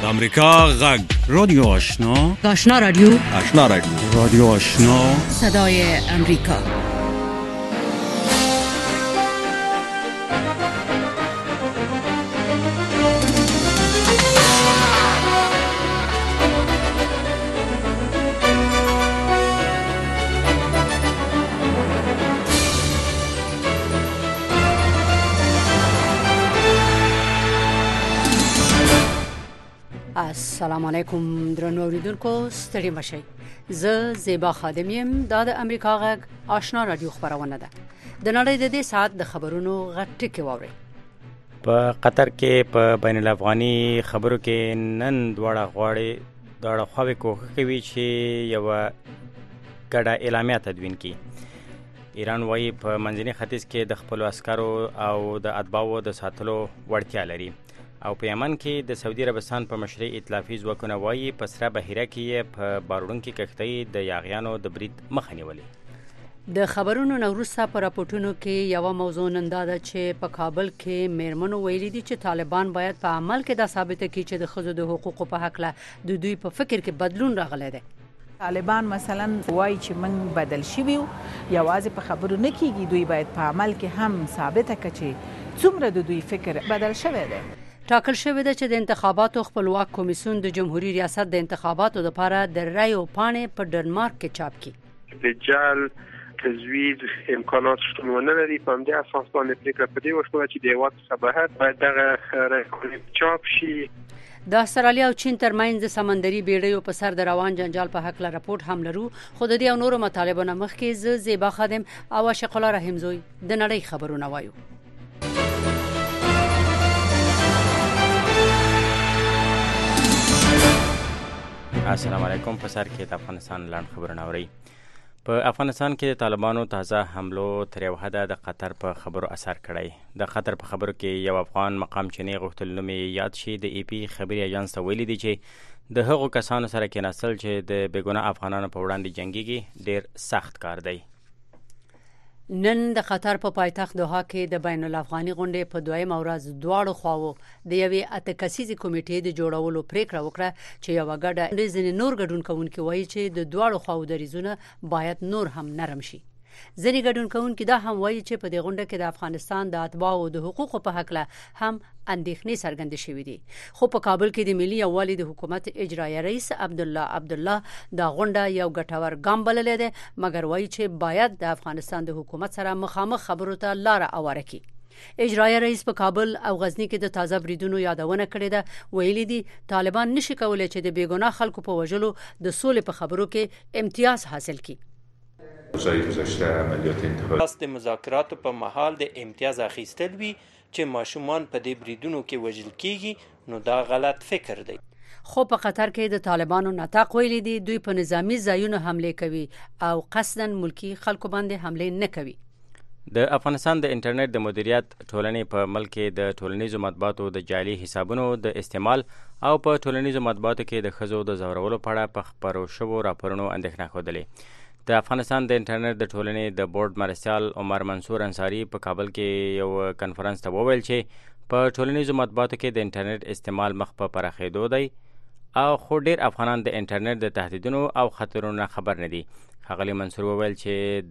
د امریکا غږ رادیو آشنا، آشنا رادیو، آشنا رادیو، رادیو آشنا، صدای امریکا. السلام علیکم درنو اوریدونکو، ستړي مشئ. زه زیبا خادم یم. دا د امریکا غږ آشنا رادیو خبرونه ده. د نړۍ د دې ساعت د خبرونو غټ ټکی واوري. په قطر کې په بین الافغاني خبرو کې نن دواړه خواوې کوښښ کوي چې یو ګډه اعلامیه تدوین کړي. ایران وايي په منځني ختیځ کې د خپل عسکرو او د اتباعو د ساتلو وړتیا لري. او په یمن کې د سعودي عربستان په مشرۍ ائتلافي ځواکونه وايي په سره بحیره کې په باروړونکي کښتۍ د یاغیانو د برید مخه نیولې. د خبرونو نو وروسته په راپورټونو کې یو موضوع نن دا ده چې په کابل کې میرمنو ویلي دي چې طالبان باید په عمل کې دا ثابته کړي چې د ښځو د حقوقو په حق له د دوی په فکر کې بدلون راغلی دی. طالبان مثلا وایي چې موږ بدل شوي یو، یوازې په خبرو نه کېږي، دوی باید په عمل کې هم ثابته کړي چې څومره د دوی فکر بدل شوی دی. ټاکل شوی ده چې د انتخاباتو خپلواک کمیسیون د جمهوریت ریاست د انتخاباتو لپاره د رایو پاڼې په ډنمارک کې چاپ کړي. د جعل تزویر امکانات شتون ونه لري. په همدې اساس باندې پریکړه په دې وشوه چې د هېواد څخه بهر باید دغه رایې چاپ شي. د استرالیا او چین ترمنځ سمندري بیړیو په سر د روان جنجال په حق له راپورټ هم لرو، خو د دې او نورو مطالبو نه مخکې زه زیبا خادم او عاشق الله رحیمزوی د نړۍ خبرونه وایو. السلام علیکم. په سر کې د افغانستان لاند خبرونه اورئ. په افغانستان کې د طالبانو تازه حملو تر یو حده د قطر په خبرو اثر کړی. د قطر په خبرو کې یو افغان مقام چینی غوښتل نوم یاد شي. د ای پی خبري ایجنس ته ویلي دي چې د هغو کسانو سره کېناستل چې د بېګناه افغانانو په وړاندې جنګیږي ډیر سخت کار دی. نن د قطر په پایتخت دوحه کې د بین الافغاني غونډې په دویمه ورځ دواړو خواوو د یوې 8 کسیزې کمیټې د جوړولو پریکړه وکړه چې یوه ګډه ځینې نور ګډون کوونکي وایي چې د دواړو خواوو دریځونه باید نور هم نرم شي. ځینې ګډون کوونکي دا هم وایي چې په دې غونډه کې د افغانستان د اتباعو د حقوقو په حق له هم اندېښنې څرګندې شوې دي. خو په کابل کې د ملي یووالي د حکومت اجرایي رئیس عبدالله دا غونډه یو ګټور ګام بللی دی، مګر وایي چې باید د افغانستان د حکومت سره مخامخ خبرو ته لاره اواره کړي. اجرایي رئیس په کابل او غزنی کې د تازه بریدونو یادونه کړې ده. ویلي دي طالبان نشي کولای چې د بېګناه خلکو په وژلو د سولې په خبرو کې امتیاز حاصل کړي. د مذاکراتو په مهال د امتیاز اخیستل وی چې ماشومان په دې بریدونو کې وژل کیږي، نو دا غلط فکر دی. خو په قطر کې د طالبانو نطاق ویلي دي دوی په نظامی ځایونو حمله کوي او قصداً ملکی خلکو باندې حمله نه کوي. د افغانستان د انټرنیټ د مدیریت ټولنې په ملک کې د ټولنیزو مطبوعاتو د جعلي حسابونو د استعمال او په ټولنیزو مطبوعاتو کې د ښځو د ځورولو په اړه په خپرو شوو راپورونو اندېښنه ښودلې. د افغانستان د انټرنیټ د ټولنې د بورډ مرستیال عمر منصور انصاری په کابل کې یو کنفرانس ته وویل چې په ټولنیزو مطبوعاتو کې د انټرنیټ استعمال مخ په پراخېدو دی او خو ډیر افغانان د انټرنیټ د تهدیدونو او خطرونو خبر نه دي. ښاغلي منصور وویل چې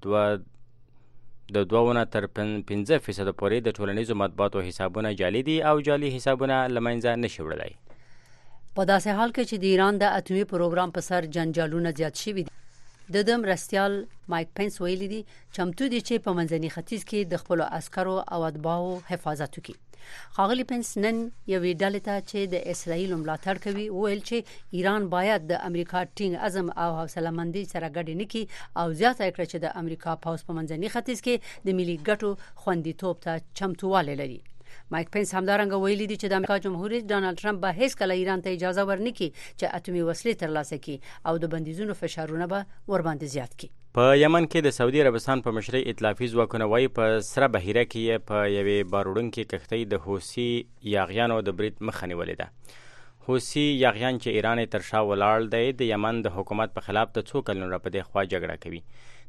د 2 نه تر 15% پورې د ټولنیزو مطبوعاتو حسابونه جعلي دي او جعلي حسابونه له منځه نشي وړلی. په داسې حال کې چې د ایران د اټومي پروګرام په سر جنجالونه زیات شوي دي، د دم مرستیال مایک پنس ویلي دي چمتو دي چې په منځني ختیځ کې د خپلو عسکرو او اتباعو حفاظت وکړي. ښاغلي پنس نن یوې ډلې ته چې د اسرائیل ملاتړ کوي ویل چې ایران باید د امریکا ټینګ عزم او حوصله مندۍ سره ګډې نه کړي او زیاته کړه چې د امریکا پوځ په منځني ختیځ کې د ملي ګټو خوندیتوب ته چمتووالی لري. مایک پنس همدارنګه ویلي دي چې د امریکا جمهور رئیس ډانلډ ټرمپ به هیڅکله ایران ته اجازه ورنکړي چې اټومي وسلې ترلاسه کړي او د بندیزونو فشارونه به ورباندې زیات کړي. په یمن کې د سعودي عربستان په مشرۍ ائتلافي ځواکونه وايي په سره بحیره کې په یوې باروړونکي کښتۍ د حوثي یاغیانو د برید مخه نیولې ده. حوثي یاغیان چې ایران تر شا ولاړ دی د یمن د حکومت په خلاف د 2 کلونو راپدې خوا جګړه کوي.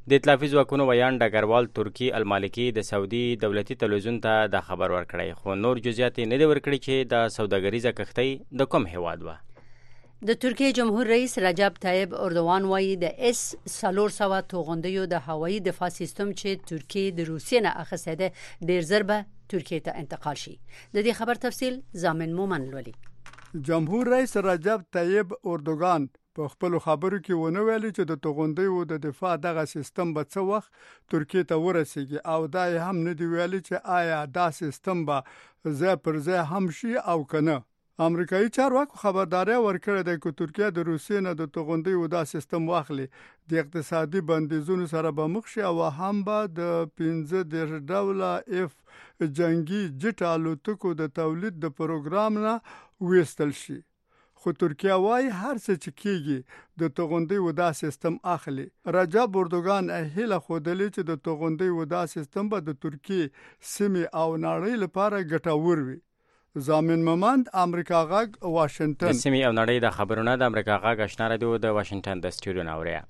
د اطلافي ځواکونو ویان ډګروال ترکی المالکي د سعودي دولتي تلویزیون ته دا خبر ورکړی، خو نور جزئیات نه دي ورکړي چې د سوداګریزه کښتۍ د کوم هیواد وه. د ترکیه جمهور رئیس رجب طیب اردوغان وایي د S-400 توغندیو د هوایي دفاع سیستم چې ترکیه د روسیې نه اخیستی دی ډېر ژر به ترکیه ته انتقال شي. د دې خبر تفصیل زامن مومن لولي. جمهور رئیس رجب طیب اردوغان په خپل خبرو کې ونه ویلي چې د توغندیو د دفاع دغه سیستم به څه وخت ترکیه ته ورسیږي، او دا هم نه دی ویلي چې آیا دا سیستم به ځای پر ځای هم شي او کنه. امریکایي چارواکو خبرداري ورکړې ده چې ترکیه د روسیې نه د توغندیو دا سیستم واخلي د اقتصادي بندیزونو سره به مخ شي او هم به د 15 ډوله اف جنگي جټ الوتکو د تولید د پروګرام نه وېستل شي. خو ترکیه وايي هر څه چې کېږي د توغندیو دا سیستم اخلي. رجب اردوغان هیله خوده چې د توغندیو دا سیستم به د ترکیه سیمې او نړۍ لپاره ګټور وي. زامن ممند امریکا غاګ واشنگټن. د سیمې او نړۍ د خبرونه د امریکا غاګ آشنا رادیو د واشنگټن د سټوډیو نه اوري.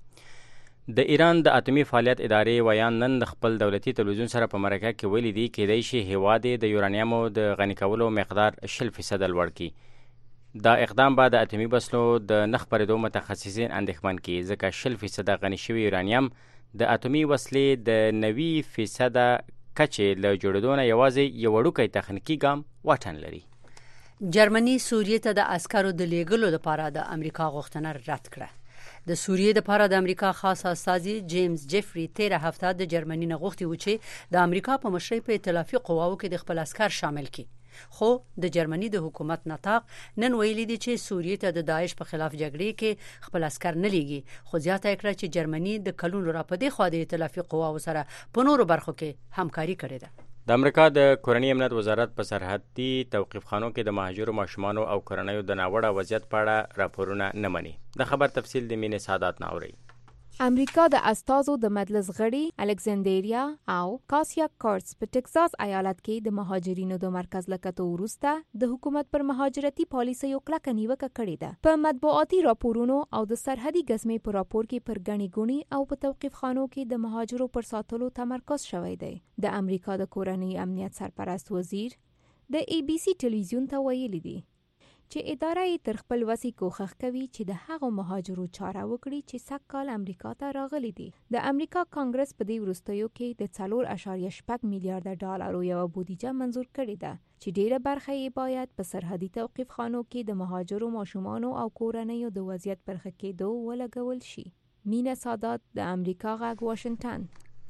د ایران د اتمی فعالیت ادارې ویان نن د خپل دولتي تلویزیون سره په مرکه کې ویلي دي کېدای شي هیواد د یورانیمو د غني کولو مقدار 0% لوړ کړي. دا اقدام به د اتمی بسلو د نه خپرېدو متخصصین اندېښمن کړي، ځکه 0% غني شوي یورانیم د اتمی وسلې د 90% کچې له جوړېدو نه یوازې یو وړوکی تخنیکي ګام واټن لري. جرمني سوریې ته د عسکرو د لیږلو لپاره د امریکا غوښتنه رد کړه. د سوریې لپاره د امریکا خاص استازي جیمز جفري 13 هفته د جرمني نه غوښتي و چې د امریکا په مشرۍ په ائتلافي قواو کې د خپل عسكر شامل کړي. خو د جرمني د حکومت نطاق نن ویلي دي چې سوریې ته د داعش په خلاف جګړې کې خپل عسكر نه لیږي، خو زیاته کړه چې جرمني د کلونو راپدې خو د ائتلافي قواو سره په نورو برخو کې همکاري کړې ده. د امریکا د کورنۍ امنیت وزارت په سرحدي توقیفخانو کې د مهاجرو ماشومانو او کورنیو د ناوړه وضعیت په اړه راپورونه نه مني. د خبر تفصیل د مینې سعادت نه اوري. امریکا د استازو د مجلس غړي الکساندریا او کاسیا کورتس په ټکساس ایالت کې د مهاجرینو د مرکز لکټو وروسته د حکومت پر مهاجرتي پالیسیو کلکه نیوکه کړې ده. په مطبوعاتي راپورونو او د سرحدي ګزمې په راپور کې پر ګڼې ګوڼې او په توقیفخانو کې د مهاجرو پر ساتلو تمرکز شوی دی. د امریکا د کورنۍ امنیت سرپرست وزیر د ABC ټلویزیون ته ویلي دی چې اداره یې تر خپل وسې کوښښ کوي چې د هغو مهاجرو چاره وکړي چې سږ کال امریکا ته راغلي دي. د امریکا کانګرس په دې وروستیو کې د 4.6 میلیارډ ډالرو یو بودیجه منظور کړې ده چې ډیره برخه یې باید په سرحدي توقیفخانو کې د مهاجرو ماشومانو او کورنیو د وضعیت پر ښه کېدو ولګول شي. مینا سادات د امریکا غاګ واشنگټن.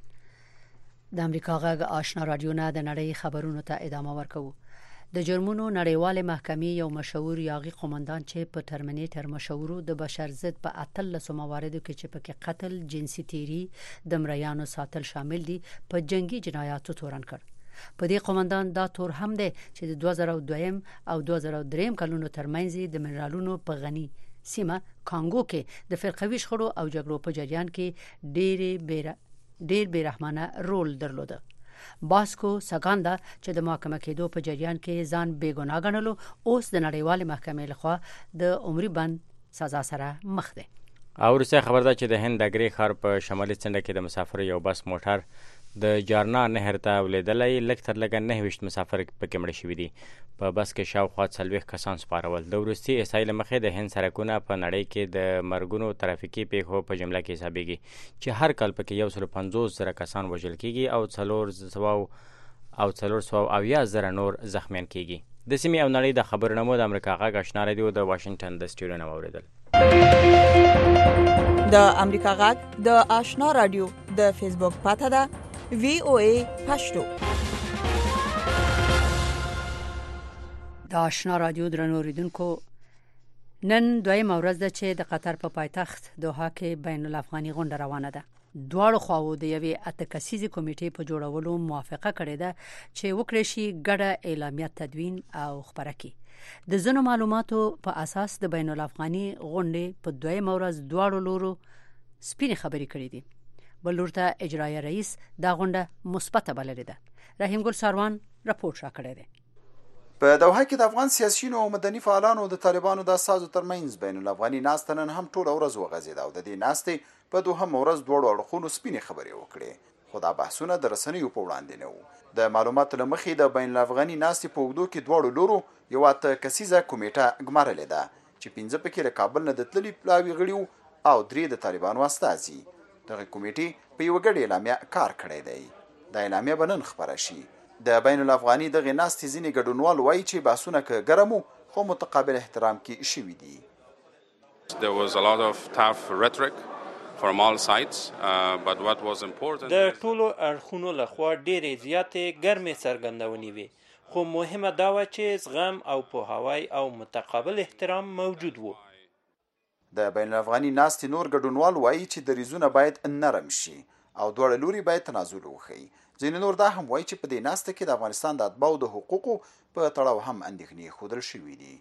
د امریکا غاګ آشنا رادیو نه د نړۍ خبرونو ته ادامه ورکوو. د جرمونو نړیواله محکمې یو مشهور یاغي قومندان چې په ترمینیټر مشهورو د بشر ضد په 18 مواردو کې چې پکې قتل، جنسي تیری، د مریانو ساتل شامل دي په جنگي جنایاتو تورن کړ. په دې قومندان دا تور هم دی چې د 2002 او 2003 کلونو ترمنځ د منرالونو په غني سیمه کانګو کې د فرقوي شخړو او جګړو په جریان کې ډېر بیرحمانه رول درلوده. باسکو ساګاندا چې د محاکمه کېدو په جریان کې ځان بیګناه ګڼلو اوس د نړیوال محکمې لخوا د عمري بند سزا سره مخ دی. او روسیه خبر ده چې د هند د ګری ښار په شمالي څنډه کې د مسافر یو بس موټر د جارنا نهر ته ولیدلی، لږ تر لږه 29 مسافر پکې مړه شوي دي. په بس کې شاوخوا 40 کسان سپارول. د وروستي احصایې له مخې د هند سړکونه په نړۍ کې د مرګونو ترافیکي پیښو په جمله کې حسابېږي چې هر کال پکې 150,000 کسان وژل کېږي او 470,000 نور زخمیان کېږي. د سیمې او نړۍ د خبرونو مو د امریکا غاګ آشنا رادیو د واشنگټن د سټوډیو نه واورېدل. د امریکا غاګ د آشنا رادیو د فیسبوک پاته ده VOA پښتو. د آشنا رادیو درنو اوریدونکو، نن دویمه ورځ ده چې د قطر په پایتخت دوحه کې بین الافغاني غونډه روانه ده. دواړو خواو د یوې 8 کسیزې کمیټې په جوړولو موافقه کړې ده چې وکړي شي ګډه اعلامیه تدوین او خپره کړي. د ځینو معلوماتو په اساس د بین الافغاني غونډې په دویمه ورځ دواړو لورو سپینې خبرې کړې دي. بل لور ته اجرایه رئیس دا غونډه مثبته بللې ده. رحیم ګل ساروان راپورټ راکړی دی. په دوحه کې د افغان سیاسیونو او مدني فعالانو د طالبانو د اساسو ترمنځ بین الافغاني ناسته نن هم ټوله ورځ وغځېده او د دې ناستې په دوهم ورځ دواړو اړخونو سپینې خبرې وکړې، خو دا بحثونه د رسنیو په وړاندې نه وو. د معلوماتو له مخې د بین الافغاني ناستې په اوږدو کې دواړو لورو یوه 8 کسیزه کمیټه ګمارلې ده چې 15 پکې له کابل نه د تللي پلاوي غړي او 3 د طالبانو استازي. دغه کمیټې په یوه ګډه اعلامیه کار کړی دی. دا اعلامیه به نن خپره شي. د بین الافغاني دغه ناستې ځینې ګډونوال وایي چې بحثونه که ګرم خو متقابل احترام کې شوي دي. There was a lot of tough rhetoric from all sides, but what was important د ټولو اړخونو لخوا ډېرې زیاتې ګرمې څرګندونې وې، خو مهمه دا وه چې زغم او پوهاوی او متقابل احترام موجود و. د بین الافغاني ناستې نور ګډونوال وایي چې دریځونه باید نرم شي او دواړه لوري باید تنازل وښیي. ځینې نور دا هم وایي چې په دې ناسته کې د افغانستان د اتباعو د حقوقو په تړاو هم اندېښنې ښودل شوي دي.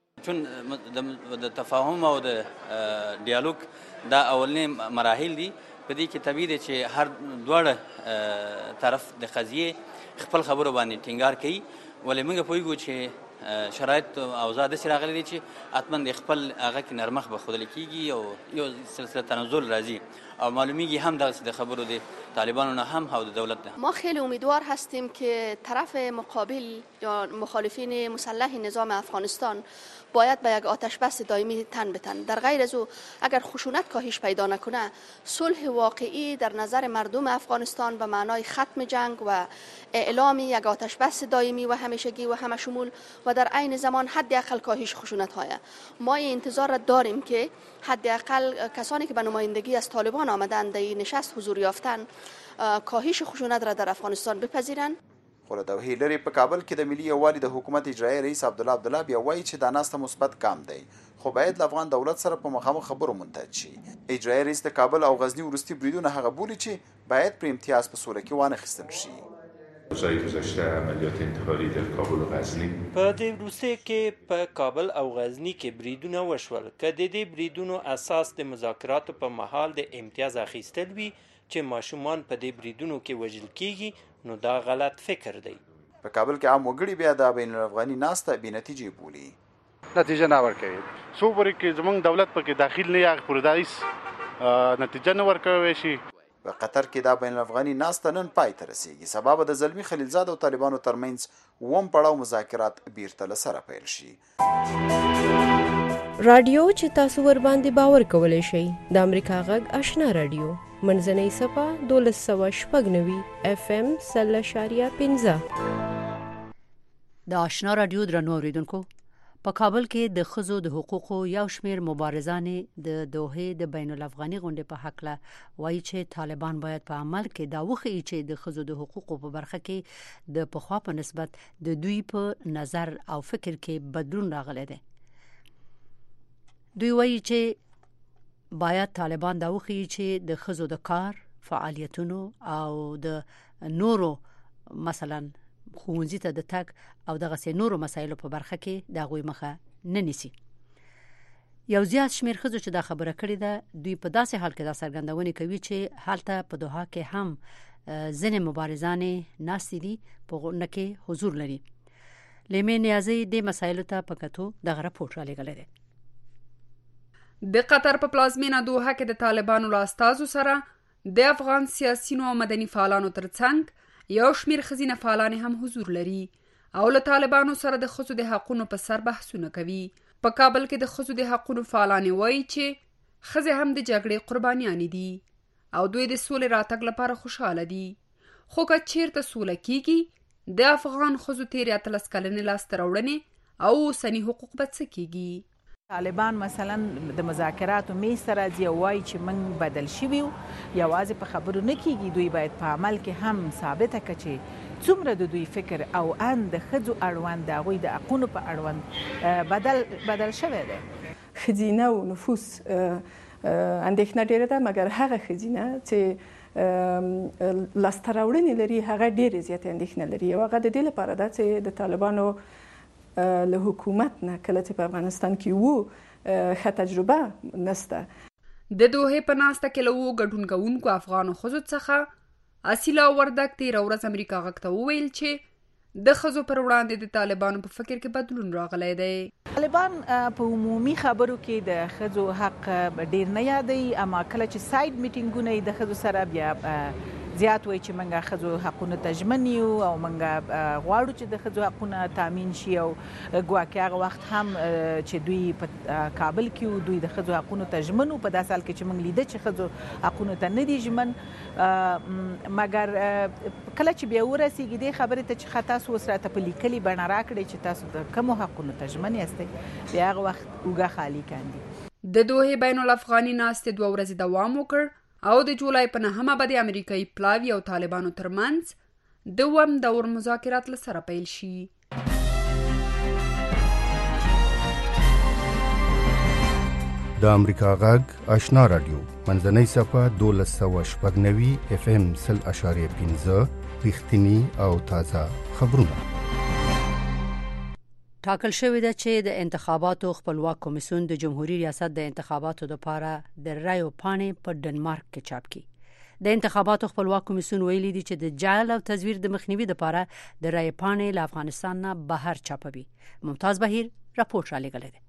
چون د تفاهم او د ډیالوګ دا اولنې مراحل دي، په دې کې طبیعي دی چې هر دواړه طرف د قضیې خپل خبرو باندې ټینګار کوي، ولې موږ پوهیږو چې شرایط اوضاع داسې راغلي دي چې حتما د خپل هغه کې نرمښت به ښودل کېږي او یو سلسله تنزل راځي او معلومیږي هم دغسې د خبرو د طالبانو نه هم او د دولت نه. ما خیلی امیدوار هستیم که طرف مقابل یا مخالفین مسلح نظام افغانستان باید به یک آتش بس دائمی تن بتن. در غیر از او اگر خشونت کاهش پیدا نکنه، صلح واقعی در نظر مردم افغانستان به معنای ختم جنگ و اعلام یک آتش بس دائمی و همیشگی و همه شمول و در عین زمان حداقل کاهش خشونت های. ما این انتظار را داریم که حداقل کسانی که به نمایندگی از طالبان آمدند در این نشست حضور یافتن کاهش خشونت را در افغانستان بپذیرند. خو له دوحې لرې په کابل کې د ملي یووالي د حکومت اجرایي رئیس عبدالله بیا وایي چې دا ناسته مثبت ګام دی، خو باید له افغان دولت سره په مخامخ خبرو منتج شي. اجرایي رئیس د کابل او غزني وروستي بریدونه هغه بولي چې باید پر امتیاز په سوله کې وانخیستل شي. روزهای گذشته عملیات انتحاری در کابل و غزنی په دې وروستیو کې په کابل او غزني کې بریدونه وشول، که د دې بریدونو اساس د مذاکراتو په مهال د امتیاز اخیستل وي چې ماشومان په دې بریدونو کې وژل کیږي، نو دا غلط فکر دی. په کابل کې عام وګړي بیا د بین الافغاني ناسته بې نتیجې بولي. نتیجه نه ورکوي. څو پورې کې زموږ دولت پکې داخل نه یا پورې دایس نتیجه نه ورکوي شي. په قطر کې دا بین الافغاني ناسته نن پای ته رسیږي، سبب د زلمی خلیلزاد او طالبانو ترمنځ اووم پړاو مذاکرات بیرته له سره پیل شي. رادیو چې تاسو ور باندې باور کولای شئ د امریکا غږ آشنا رادیو منځنۍ صفه 1290 FM 0.15 د آشنا رادیو درنو اوریدونکو، په کابل کې د ښځو د حقوقو یو شمېر مبارزانې د دوحې د بین الافغاني غونډې په هکله وایي چې طالبان باید په عمل کې دا وښیي چې د ښځو د حقوقو په برخه کې د پخوا په نسبت د دوی په نظر او فکر کې بدلون راغلی دی. دوی وایي چې باید طالبان دا وښیي چې د ښځو د کار فعالیتونو او د نورو مثلا ښوونځي ته د تګ او دغسې نورو مسایلو په برخه کې د هغوی مخه نه نیسي. یو زیات شمېر ښځو چې دا خبره کړې ده، دوی په داسې حال کې دا څرګندونې کوي چې هلته په دوحه کې هم ځینې مبارزانې ناستې دي په غونډه کې حضور لري. لیمې نیازۍ دې مسایلو ته په کتو دغه راپورټ رالیږلی دی. د قطر په پلازمینه دوحه کې د طالبانو له استازو سره د افغان سیاسیونو او مدني فعالانو ترڅنګ یو شمېر ښځینه فعالانې هم حضور لري او له طالبانو سره د ښځو د حقونو په سر بحثونه کوي. په کابل کې د ښځو د حقونو فعالانې وایي چې ښځې هم د جګړې قربانیانې دي او دوی د سولې راتګ لپاره خوشحاله دي، خو که چیرته سوله کیږي د افغان ښځو تیرې 18 کلنې لاسته راوړنې او اوسني حقوق به څه کیږي. طالبان مثلا د مذاکراتو میز ته راځي او وایي چې موږ بدل شوي یو، یوازې په خبرو نه کیږي، دوی باید په عمل کې هم ثابته کړي چې څومره د دوی فکر او ان د ښځو اړوند د هغوی د حقونو په اړوند بدل شوی دی. ښځینه او نفوس اندېښنه ډېره ده، مګر هغه ښځینه چې لاسته راوړنې لري هغه ډېرې زیاتې اندېښنه لري او هغه د دې لپاره ده چې د طالبانو له حکومت نه کله چې په افغانستان کې وو ښه تجربه نسته. د دوحې په ناسته کې له وو ګډون کوونکو افغانو ښځو څخه اصیله وردګ تېره ورځ امریکا غږ ته وویل چې د ښځو پر وړاندې د طالبانو په فکر کې بدلون راغلی دی. طالبان په عمومي خبرو کې د ښځو حق ډیر نه یادوي، اما کله چې ساید میټینګونه د ښځو سره بیا زیات وایي چې موږ ښځو حقونه ته ژمن یو او موږ غواړو چې د ښځو حقونه تامین شي، او ګواکې هغه وخت هم چې دوی په کابل کې دوی د ښځو حقونو ته ژمن وو، په داسې حال کې چې موږ لیده چې ښځو حقونو ته نه دي ژمن. مګر کله چې بیا ورسېږي دې خبرې ته چې تاسو اوس راته په لیکلي بڼه راکړئ چې تاسو د کومو حقونو ته ژمن یاستئ، بیا هغه وخت اوږه خالي کاندي. د دوحې بین الافغاني ناستې 2 ورځې دوام وکړ او د جولای په 9مه به د امریکایي پلاوي او طالبانو ترمنځ دوم دور مذاکرات له سره پیل شي. د امریکا غږ آشنا رادیو منځنۍ صفحه 1290 FM 0.5 رښتینی او تازه خبرونه. ټاکل شوې ده چې د انتخاباتو خپلواک کمیسیون د جمهوریت ریاست د انتخاباتو لپاره د رایو پاڼې په ډنمارک کې چاپ کړي. د انتخاباتو خپلواک کمیسیون ویلي دی چې د جعل او تزویر د مخنیوي لپاره د رایو پاڼې له افغانستان نه بهر چاپوي. ممتاز بهیر راپورټ را لېږلی دی.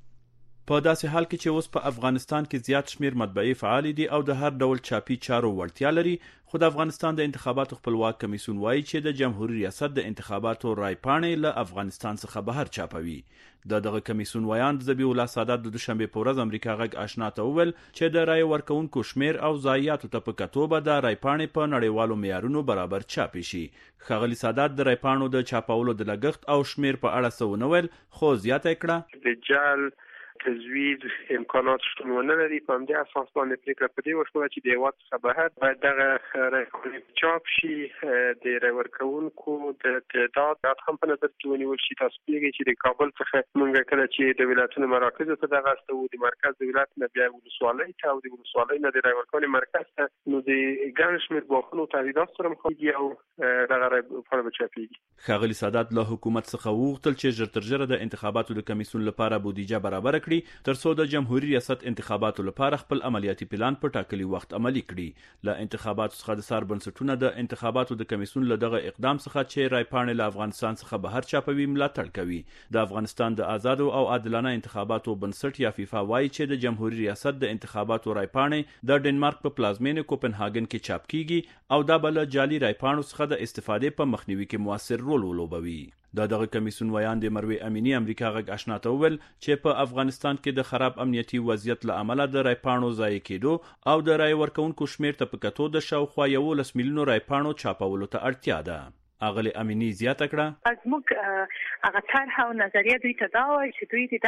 په داسې حال کې چې اوس په افغانستان کې زیات شمیر مطبعې فعال دي او د هر ډول چاپی چارو وړتیا لري، خو د افغانستان د انتخاباتو خپلواک کمیسیون وایي چې د جمهوریت ریاست د انتخاباتو رای پاڼې له افغانستان څخه بهر چاپوي. دغه کمیسیون ویاند ذبیح الله سادات د دوشنبه په ورځ امریکا غږ آشنا ته وویل چې د رای ورکونکو شمیر او ضایعاتو ته په کتو به د رای پاڼې په نړیوالو معیارونو برابر چاپ شي. ښاغلي سادات د رای پاڼو د چاپولو د لګښت او شمیر په اړه څه ونه ویل، خو زیاته کړه د جعل تزویر امکانات شتون ونه لري. په همدې اساس باندې پریکړه په دې وشوه چې د هیواد څخه بهر باید دغه رای چاپ شي. د رای ورکوونکو د تعداد هم په نظر کې ونیول شي. تاسو پیږئ چې د کابل څخه موږ کله چې د ولایتونو مراکزو ته دغه استو د مرکز د ولایت نه بیا ولسوالۍ ته او د ولسوالۍ نه د رای ورکونې مرکز ته، نو د ګڼ شمېر ګواښونو تهدیدات سره مخامخ او دغه رای پاڼه به چاپېږي. ښاغلي سادات له حکومت څخه وغوښتل چې ژر تر ژره د انتخاباتو د کمیسیون لپاره بودیجه برابر کړي ترڅو د جمهوریت ریاست انتخاباتو لپاره خپل عملیاتي پلان په ټاکلي وخت عملی کړي. له انتخاباتو څخه د سار بنسټونه د انتخاباتو د کمیسیون له دغه اقدام څخه چې رای پاڼې له افغانستان څخه بهر چاپوي ملاتړ کوي. د افغانستان د آزادو او عادلانه انتخاباتو بنسټ یا فیفا وایي چې د جمهوریت ریاست د انتخاباتو رای پاڼې د ډنمارک په پلازمینه کوپنهاګن کې چاپ کیږي او دا بل جعلي رای پاڼو څخه د استفادې په مخنیوي کې موثر رول ولوبوي. دغه کمیسیون ویاند مروه امینی امریکا غږ آشنا ته وویل چې په افغانستان کې د خراب امنیتي وضعیت له امله د رای پاڼو ضایع کېدو او د رای ورکونکو شمیر ته په کتو د شاوخوا 11 میلیونو رای پاڼو چاپولو ته اړتیا ده. اغلی امینی زیاته کړه از موږ هغه طرح او نظریه دوی ته دا وایي چې دوی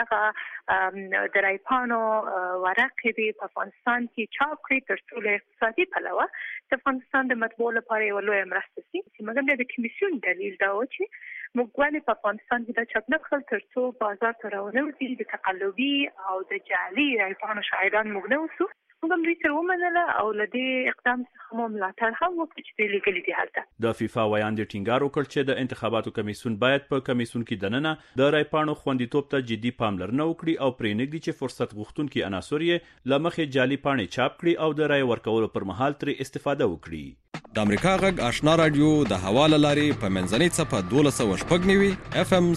دغه د رای پاڼو ورقې په افغانستان کې چاپ کړي ترڅو له اقتصادي پلوه د افغانستان د مطبوع لپاره یو لویه مرسته شي. مګر د کمیسیون دلیل دا و چې موږ ولې په افغانستان کې دا چاپ نه کړل ترڅو بازار ته راونوځي د تقلبي او د جعلي رای پاڼو شاهدان موږ نه اوسو. موږ هم دوی سره ومنله او له دې اقدام څخه مو ملاتړ هم وکړ چې دوی لیکلي دي هلته. د فیفا ویاند ټینګار وکړ چې د انتخاباتو کمیسیون باید په کمیسیون کې دننه د رای پاڼو خوندیتوب ته جدي پاملرنه وکړي او پرې نږدي چې فرصت غوښتونکي عناصر یې له مخې جعلي پاڼې چاپ کړي او د رای ورکولو پر مهال ترې استفاده وکړي. د امریکا غږ آشنا رادیو د حواله لارې په منځنۍ صفحه 1290 FM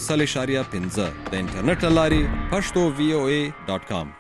0.5 د انټرنیټ لارې pashto.voa.com.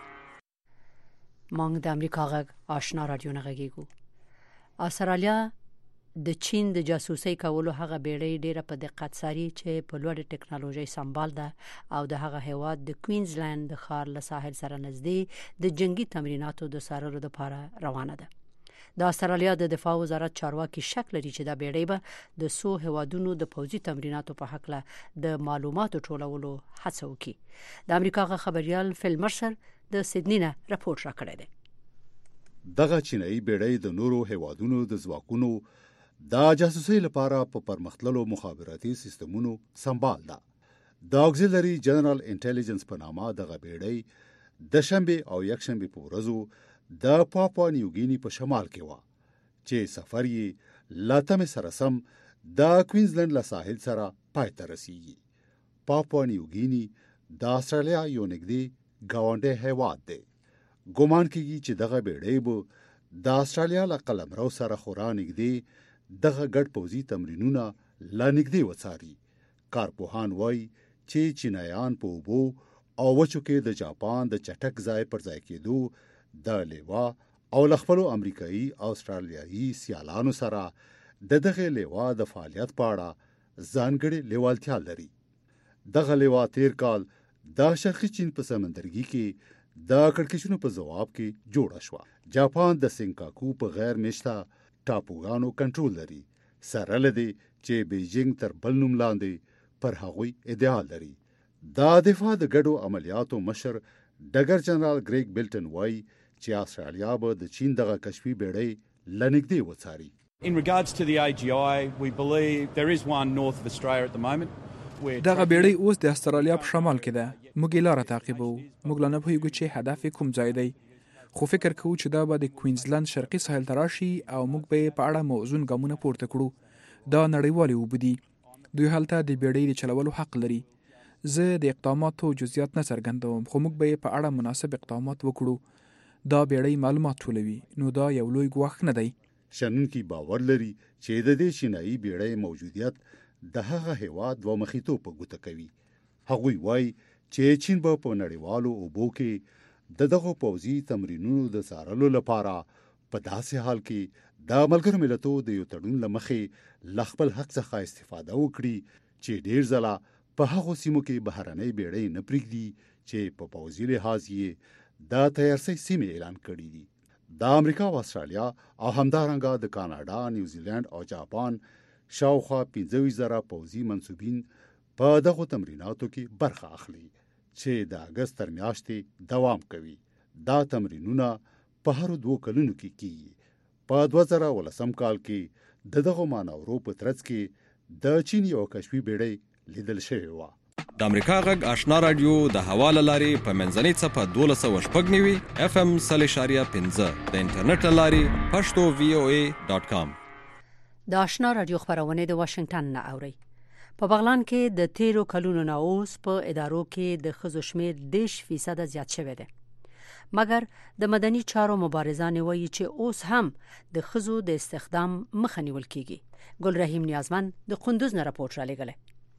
مونږ د امریکا غږ آشنا رادیو نه غږیږو. استرالیا د چین د جاسوسي کولو هغه بیړۍ ډیره په دقت ساري چې په لوړ ټکنالوژي سمبال ده او د هغه هیواد د کوینزلند د ښار له ساحل سره نږدې د جنگي تمریناتو د سارلو لپاره روانه ده. د استرالیا د دفاع وزارت چارواکي شک لري چې دا بیړۍ به د سو هیوادونو د پوځي تمریناتو په حق له د معلوماتو ټولولو هڅه وکړي. د امریکا غږ خبريال فیل مرسر د سیدنی نه راپورټ راکړی دی. دغه چینایي بیړۍ د نورو هیوادونو د ځواکونو د جاسوسۍ لپاره په پرمختللو مخابراتي سیستمونو سمبال ده. د اکسیلري جنرال انټيليجنس په نامه دغه بیړۍ د شنبه او یکشنبه په ورځو د پاپوا نیوګینی په شمال کې و چې سفر یې لاتم سره سم د کوینزلند له ساحل سره پای ته رسیږي. پاپوا نیوګینی د استرالیا یو نږدې ګاونډی هیواد دی. ګومان کیږي چې دغه بیړۍ به د استرالیا له قلمرو سره خورا نږدې دغه ګډ پوځي تمرینونه لا نږدې وڅاري کارپوهان وایي چې چینایان په اوبو او وچو کې د جاپان د چټک ځای پر ځای کېدو د لیوا او له خپلو امریکایي او استرالیایي سیالانو سره د دغه لیوا د فعالیت په اړه ځانګړې لیوالتیا لري. دغه لیوا تیر کال د شرقي چین په سمندرګي کې د کړکېچونو په ځواب کې جوړه شوه. جاپان د سینکاکو په غیر میشته ټاپوګانو کنټرول لري، سره له دې چې بیجینګ تر بل نوم لاندې پر هغوی ادعا لري. دا دفاع د ګډو عملیاتو مشر ډګر جنرال ګریګ بیلټن وایي چې استرالیا به د چین دغه کشفي بیړۍ لنږدې وڅاري. In regards to the AGI, we believe there is one north of Australia at the moment. دغه بیړۍ اوس د استرالیا په شمال کې ده. موږ یې لاره تعقیبوو. موږ لا نه پوهیږو چې هدف یې کوم ځای دی، خو فکر کوو چې دا به د کوینزلند شرقي ساحل ته راشي او موږ به یې په اړه موزون ګامونه پورته کړو. دا نړیوالې اوبه دي. دوی هلته د بیړۍ د چلولو حق لري. زه د اقداماتو جزئیات نه څرګندوم، خو موږ به یې په اړه مناسب اقدامات وکړو. دا بیړۍ معلومات ټولوي، نو دا یو لوی ګواښ نه دی. شنونکي باور لري چې د دې چینایي بیړۍ موجودیت د هغه هیواد دوه مخیتوب په ګوته کوي. هغوی وایي چې چین به په نړیوالو اوبو کې د دغو پوځي تمرینونو د څارلو لپاره په داسې حال کې د ملګرو ملتونو د یو تړون له مخې له خپل حق څخه استفاده وکړي چې ډېر ځله په هغو سیمو کې بهرنۍ بیړۍ نه پرېږدي چې په پوځي لحاظ یې د تیارسۍ سیمې اعلان کړي دي. د امریکا او استرالیا او همدارنګه د کاناډا، نیوزیلند او جاپان شاوخوا 15,000 پوځي منصوبین په دغو تمریناتو کې برخه اخلي چې د اګست تر میاشتې دوام کوي. دا تمرینونه په هر 2 کلونو کې کیږي. په 2019 کال کې دغه مانورو په ترڅ کې د چین یو کشفي بیړۍ لیدل شوې و. د امریکا غږ آشنا رادیو د حواله لاري په منځنۍ صفه 1290 FM 3.15 د انټرنیټ لاري pashto.voa.com. د آشنا رادیو خبرونه د واشنگټن نه اوري. په بغلان کې د 13 کلونو نه اوس په ادارو کې د ښځو شمیر 10% زیات شوی دی. مګر د مدني چارو مبارزان وایي چې اوس هم د ښځو د استخدام مخه نیول کیږي. ګل رحیم نیازمن د قندوز نه راپورټ را لګل.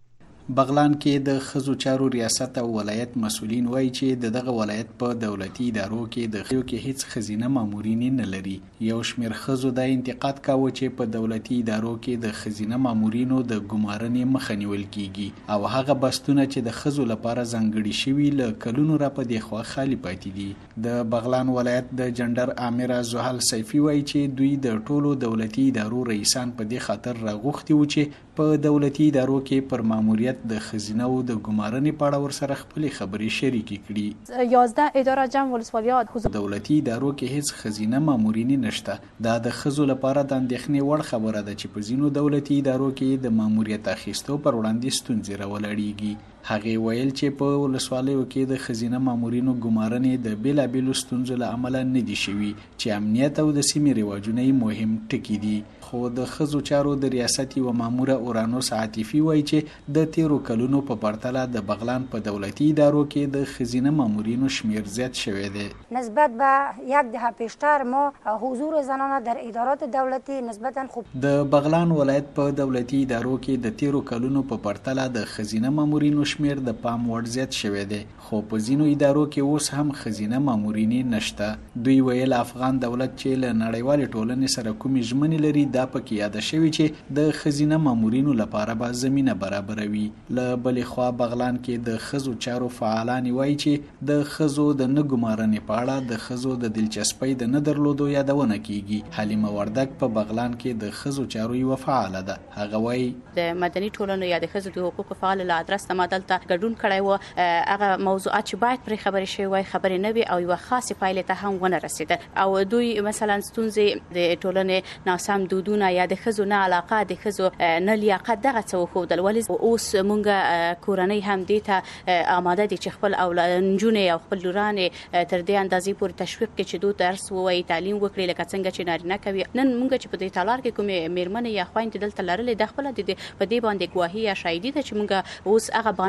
بغلان کې د ښځو چارو ریاست او ولایت مسؤلین وایي چې دغه ولایت په دولتي ادارو کې د ښځو کې هیڅ ښځینه مامورین نه لري. یو شمېر ښځو دا انتقاد کاوه چې په دولتي ادارو کې د ښځینه مامورینو د ګمارنې مخه نیول کیږي او هغه بستونه چې د ښځو لپاره ځانګړي شوي له کلونو را په دې خوا خالي پاتې دي. د بغلان ولایت د جنډر امیر زحل سیفي وایي چې دوی د ټولو دولتي ادارو رئیسان په دې خاطر راغوښتي وو چې په دولتي ادارو کې پر ماموریت د خزینه او د ګمارنې په اړه ورسره خپلې خبرې شریکې کړي. 11 اداره جمع ولسوالیات دولتي ادارو کې هیڅ خزینه مامورین نشته. دا د ښځو لپاره د اندېښنې وړ خبره ده چې په ځینو دولتي ادارو کې د ماموریت اخیستو پر وړاندې ستونزې راولاړېږي. هغې ویل چې په ولسوالیو کې د ښځینه مامورینو ګمارنې د بېلابېلو ستونزو له امله نه دي شوي چې امنیت او د سیمې رواجونه یې مهم ټکي دي. خو د ښځو چارو د ریاست یوه ماموره اورانوس عاطفي وایي چې د 13 کلونو په پرتله د بغلان په دولتي ادارو کې د ښځینه مامورینو شمیر زیات شوی دی. نسبت به یک دهه پیشتر ما حضور زنانه در ادارات دولتی نسبتا خوب. د بغلان ولایت په دولتي ادارو کې د 13 کلونو په پرتله د ښځینه مامورینو شمیر د پام وړ زیات شوی دی. خو په ځینو ادارو کې اوس هم ښځینه مامورینې نشته. دوی ویل افغان دولت چې له نړیوالې ټولنې سره کومې ژمنې لري دا پکې یاده شوي چې د ښځینه مامورینو لپاره به زمینه برابروي. له بلې خوا بغلان کې د ښځو چارو فعالان وایي چې د ښځو د نه ګمارنې په اړه د ښځو د دلچسپۍ د نه درلودو یادونه کیږي. حلیمه وردک په بغلان کې د ښځو چارو یوه فعاله ده. هغه وایي د مدني ټولنو یا د ښځو د حقوقو فعال له ادرس ته ما دلته ګډون کړی و. هغه موضوعات چې باید پرې خبرې شوي وای خبرې نه وي او یوه خاصې پایلې ته هم ونه رسېده او دوی مثلا ستونزې د ټولنې ناسم دودونه یا د ښځو نه علاقه د ښځو نه لیاقت دغه څه وښودل. ولې اوس مونږ کورنۍ هم دې ته آماده دي چې خپل نجونې او خپل لورانې تر دې اندازې پورې تشویق کړي چې دوی درس ووایي تعلیم وکړي لکه څنګه چې نارینه کوي. نن مونږ چې په دې تالار کې کومې مېرمنې یا خویندې دلته لرلې د خپله په دې باندې ګواهي یا شاهدي ده چې مونږ اوس هغه بانه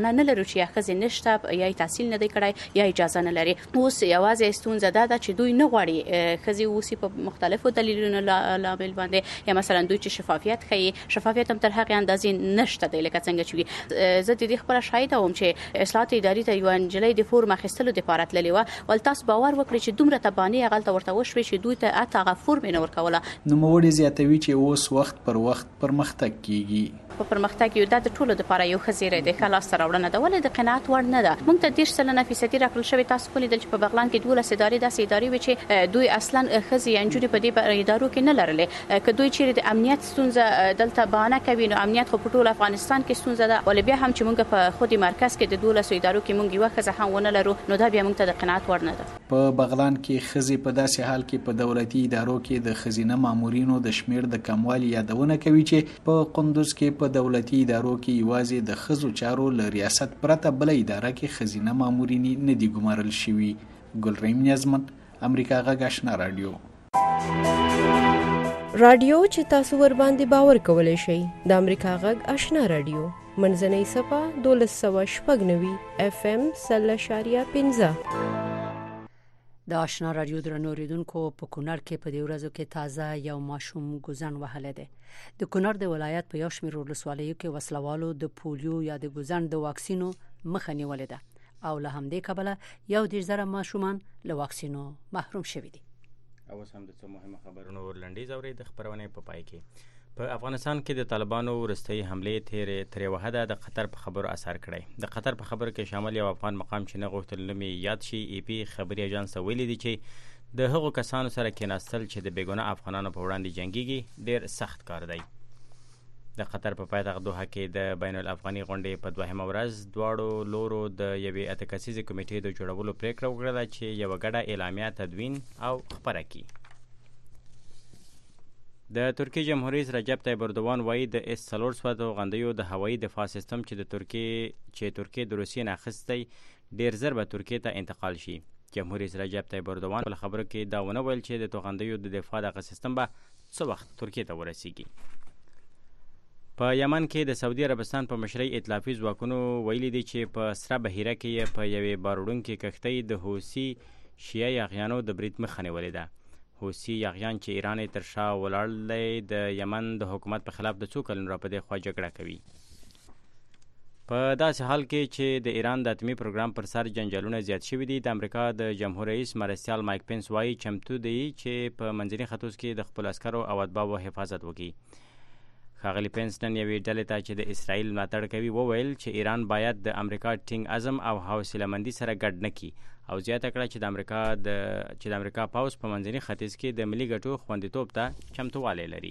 معنا نه لرو چې یا ښځې نشته یا تحصیل نه دی کړی یا اجازه نه لري. اوس یوازې ستونزه ده چې دوی نه غواړي ښځې اوسي په مختلفو دلیلونو لامل باندې، یا مثلا دوی چې شفافیت ښیي، شفافیت هم تر هغې اندازې نشته دی لکه څنګه چې وي. زه د دې خپله شاهده وم چې اصلاحات اداري ته یوه نجلۍ د فورم اخیستلو دپاره تللې وه، ول تاسو باور وکړئ چې دومره تبانۍ هغلته ورته وشوې چې دوی ته حتی هغه فورم یې نه ورکوله. نوموړي زیاتوي چې اوس وخت پر وخت پرمختګ کیږي. په پرمختګ یو د ټولو لپاره یو ښه زیری دی، ښه لاسته راوړنه ده، ولې د قناعت وړ نه ده. موږ ته 30% راکړل شوی. تاسو ولیدل چې په بغلان کې 12 ادارې داسې ادارې وې چې دوی اصلا ښځې یا نجونې په دې ادارو کې نه لرلې. که دوی چیرې د امنیت ستونزه دلته بهانه کوي، نو امنیت خو په ټول افغانستان کې ستونزه ده، ولې بیا هم چې موږ په خودي مرکز کې د 12 ادارو کې موږ یوه ښځه هم ونه لرو، نو دا بیا موږ ته د قناعت وړ نه ده. په بغلان کې ښځې په داسې حال کې په دولتي ادارو کې د ښځینه مامورینو د شمیر د کموالي یادونه کوي چې په قندوز کې په دولتي ادارو کې یوازې د ښځو چارو له ریاست پرته بله اداره کې ښځینه مامورینې نه دي ګمارل شوي. ګلریم نیازمن، امریکا غږ آشنا رادیو. رادیو چې تاسو ور باندې باور کولای شئ د امریکا غږ آشنا رادیو منځنۍ صفه 1296 FM 0.15. د آشنا رادیو درنو اوریدونکو، په کونړ کې په دې ورځو کې تازه یو ماشوم ګوزن وهلی دی. د کونړ د ولایت په یو شمېر ولسوالیو کې وسلوالو د پولیو یا د ګوزن د واکسینو مخه نیولې ده، او له همدې کبله 1.0 ماشومان له واکسینو محروم شوي دي. اوس هم د څو مهمه خبرونو ورلنډیز اورئ. د خبرونې په پای کې په افغانستان کې د طالبانو وروستۍ حملې تر یوه حده د قطر په خبرو اثر کړی. د قطر په خبرو کې شامل یو افغان مقام چې نه غوښتل نوم یې یاد شي، ای پی خبري اژانس ته ویلي دي چې د هغو کسانو سره کېناستل چې د بېګناه افغانانو په وړاندې جنګیږي ډېر سخت کار دی. د قطر په پایتخت دوحه کې د بین الافغاني غونډې په 2مه ورځ دواړو لورو د یوې 8 کسیزې کمیټې د جوړولو پرېکړه وکړه چې یوه ګډه اعلامیه تدوین او خپره کړي. د ترکیې جمهور رئیس رجب طیب اردوان وایي د S-400 توغندیو د هوایي دفاع سیستم چې ترکیې د روسیې نه اخیستی ډېر ژر به ترکیې ته انتقال شي. جمهور رئیس رجب طیب اردوان په خبرو کې دا ونه ویل چې د توغندیو د دفاع دغه سیستم به څه وخت ترکیې ته ورسیږي. په یمن کې د سعودي عربستان په مشرۍ ائتلافي ځواکونو ویلي دي چې په سره بحیره کې په یوې باروړونکې کښتۍ د حوثي شیعه یاغیانو د برید مخه نیولې ده. حوثي یاغیان چې ایران یې تر شا ولاړ دی، د یمن د حکومت په خلاف د څو کلونو را په دې خوا جګړه کوي. په داسې حال کې چې د ایران د اتمي پروګرام پر سر جنجالونه زیات شوي دي، د امریکا د جمهور رئیس مرستیال مایک پینس وایي چمتو دی چې په منځني ختیځ کې د خپلو عسکرو او اتباعو حفاظت وکړي. ښاغلي پینس نن یوې ډلې ته چې د اسرائیل ملاتړ کوي وویل چې ایران باید د امریکا ټینګ عزم او حوصله مندي سره ګډ نه کړي، او زیاته کړه چې د امریکا پوځ په منځني ختیځ کې د ملي ګټو خوندیتوب ته چمتووالی لري.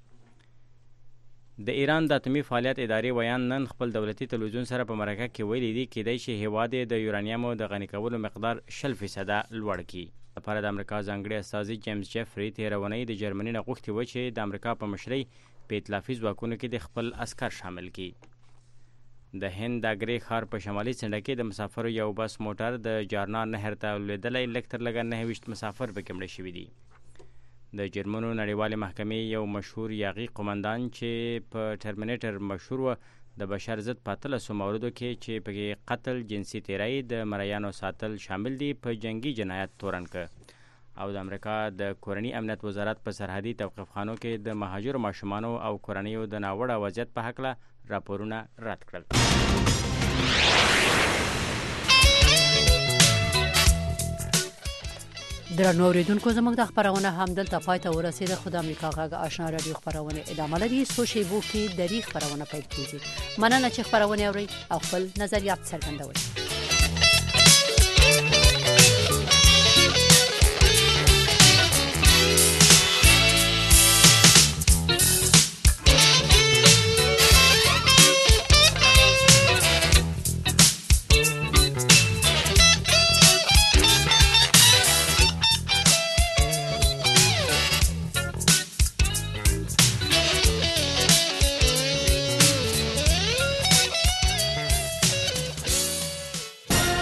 د ایران د اتمي فعالیت ادارې ویان نن خپل دولتي تلویزیون سره په مرکه کې ویلي دي کېدای شي هیواد یې د یورانیمو د غني کولو مقدار 0% لوړ کړي. لپاره د امریکا ځانګړي استازي جیمز جیفري تېره اونۍ د جرمني نه غوښتي وه چې د امریکا په مشرۍ په ائتلافي ځواکونو کې د خپل عسکر شامل کړي. د هند د اګرې ښار په شمالي څنډه کې د مسافرو یو بس موټر د جارنا نهر ته لوېدلی، لږ تر لږه 29 مسافر پکې مړه شوي دي. د جرمنو نړیوالې محکمې یو مشهور یاغي قمندان چې په ټرمینیټر مشهور و، د بشر ضد په 13 موردو کې چې پکې قتل، جنسي تیرۍ، د مریانو ساتل شامل دي په جنگي جنایت تورن کړ. او د امریکا د کورني امنیت وزارت په سرحدي توقفخانو کې د مهاجرو ماشومانو او کورنیو د ناوړه وضعیت په هکله راپورونه رد کړل. درنو اوریدونکو، زموږ د خبرونه همدلته پای ته ورسېده، خو د امریکا غږ آشنا رادیو خبرونه ادامه لري. څو شیبو کې درې خبرونه پیل کیږي. مننه چې خبرونه اورئ او خپل نظریات څرګندوئ.